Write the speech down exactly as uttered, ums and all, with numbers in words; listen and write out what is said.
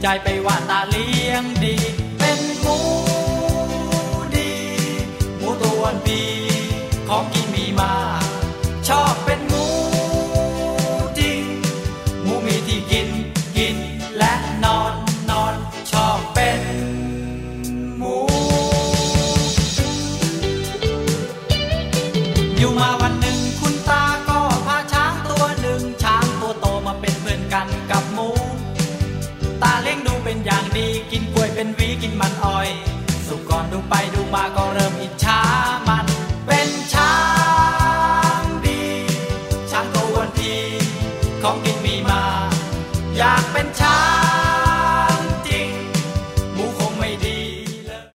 ใจไปว่าตาเลี้ยงดีเป็นหมูดีหมูตัวอ้วนพีของกินมีมาชอบเป็นหมูจริงหมูมีที่กินกินและนอนนอนชอบเป็นหมูอยู่มาวันหนึ่งคุณตาก็พาช้างตัวหนึ่งช้างตัวโตมาเป็นเพื่อนกันกับหมูตาเลี้ยงดูเป็นอย่างดีกินกล้วยเป็นหวีกินมันอ้อยสุกก่อนดูไปดูมาก็เริ่มอิจฉา